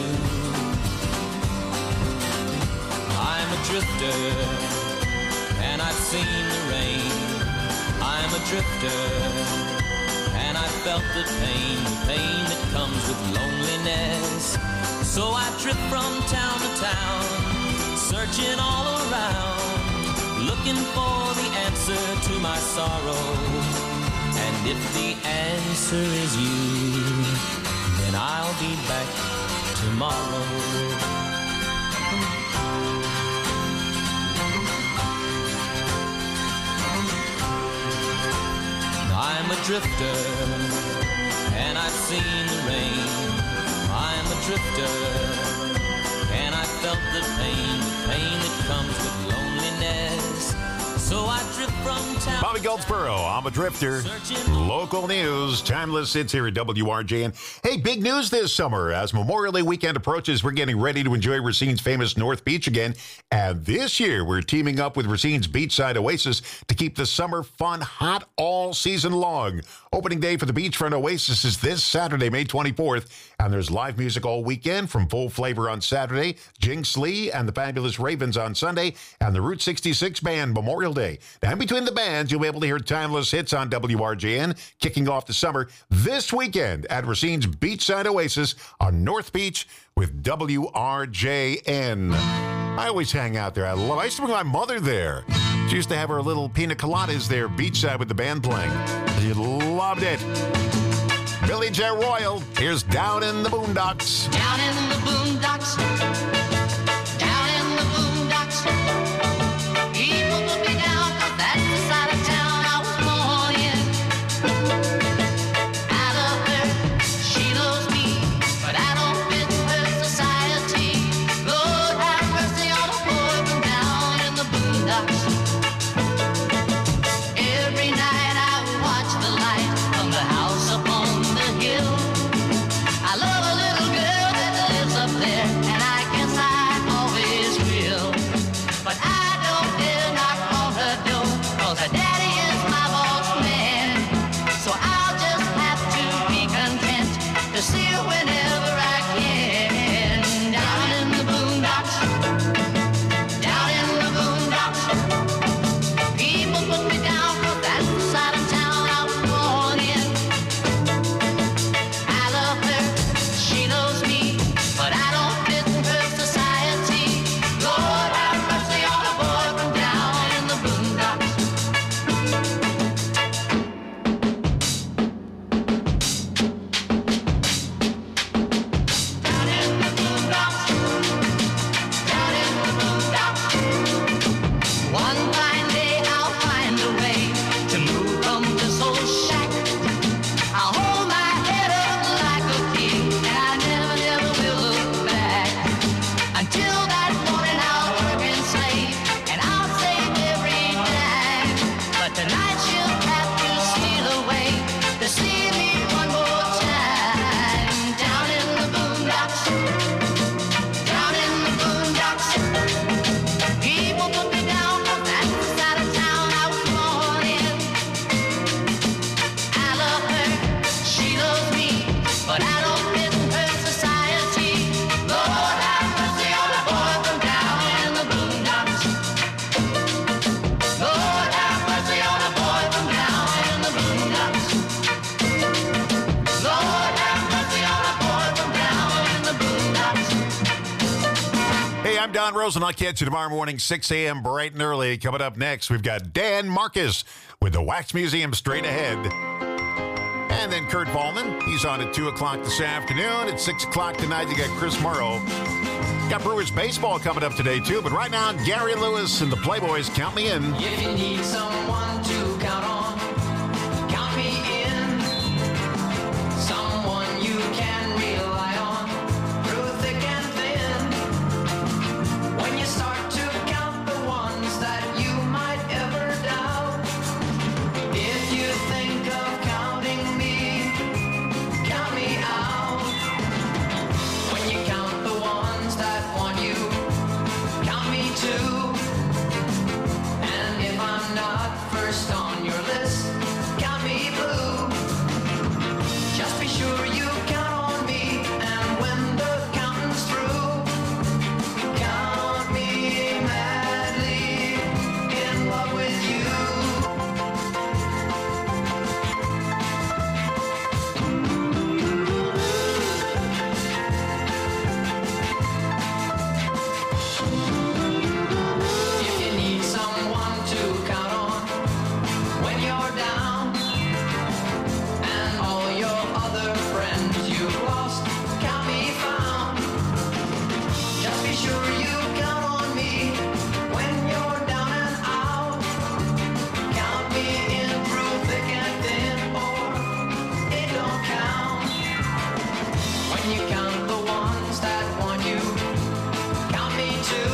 Speaker 25: I'm a drifter, and I've seen the rain. I'm a drifter, and I felt the pain that comes with loneliness. So I drift from town to town, searching all around, looking for the answer to my sorrow. And if the answer is you, then I'll be back tomorrow. I'm a drifter, and I've seen the rain. I'm a drifter, and I felt the pain that comes with loneliness. So I drift from town.
Speaker 2: Bobby Goldsboro, I'm a drifter. Local news, timeless hits here at WRJN. Hey, big news this summer. As Memorial Day weekend approaches, we're getting ready to enjoy Racine's famous North Beach again. And this year, we're teaming up with Racine's Beachside Oasis to keep the summer fun hot all season long. Opening day for the Beachfront Oasis is this Saturday, May 24th. And there's live music all weekend from Full Flavor on Saturday, Jinx Lee and the Fabulous Ravens on Sunday, and the Route 66 Band Memorial Day. And between the bands, you'll be able to hear timeless hits on WRJN, kicking off the summer this weekend at Racine's Beachside Oasis on North Beach with WRJN. I always hang out there. I used to bring my mother there. She used to have her little pina coladas there beachside with the band playing. She loved it. Billy J. Royal, here's Down in the Boondocks.
Speaker 3: Down in the boondocks, down in the boondocks, people put me down 'cause that's the side of town I was born in. I love her, she loves me, but I don't fit her society. Lord have mercy on a boy from down in the boondocks. Every night I watch the light from the house upon the hill. I love a little girl that lives up there, and I guess I always will. But I don't dare knock on her door, 'cause her daddy is my boss man. So I'll just have to be content to see her whenever I can. Down in the boondocks, down in the boondocks, people put me down 'cause that's the side of town I was born in. I love her, she loves me, but I don't fit
Speaker 2: I'm Don Rosen. I'll catch you tomorrow morning, 6 a.m. bright and early. Coming up next, we've got Dan Marcus with the Wax Museum straight ahead. And then Kurt Ballman, he's on at 2 o'clock this afternoon. At 6 o'clock tonight, you got Chris Morrow. Got Brewers baseball coming up today, too. But right now, Gary Lewis and the Playboys, count me in.
Speaker 3: If you need someone to count on, count me in. Someone you can rely on through thick and thin. When you start to count the ones that you might ever doubt, if you think of counting me, count me out. When you count the ones that want you, count me too. And if I'm not first on your list, count me blue. Just be sure you count on me, and when the counting's through, count me madly in love with you. If you need someone to count on when you're down, and all your other friends you've lost can't be found, just be sure you count on me when you're down and out. Count me in through thick and thin, or it don't count. When you count the ones that want you, count me too.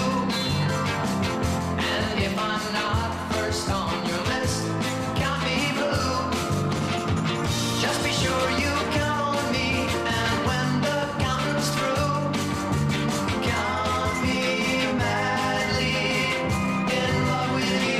Speaker 3: And if I'm not first on your list, count me blue. Just be sure you count on me, and when the counting's through, count me madly in love with you.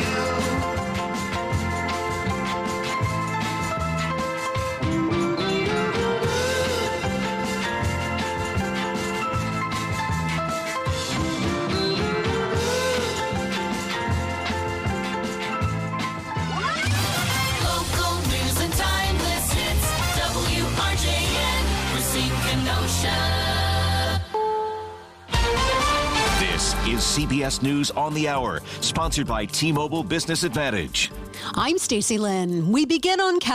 Speaker 4: Local news and timeless hits. WRJN, Racine Kenosha.
Speaker 1: This is CBS News on the Hour, sponsored by T-Mobile Business Advantage.
Speaker 6: I'm Stacey Lynn. We begin on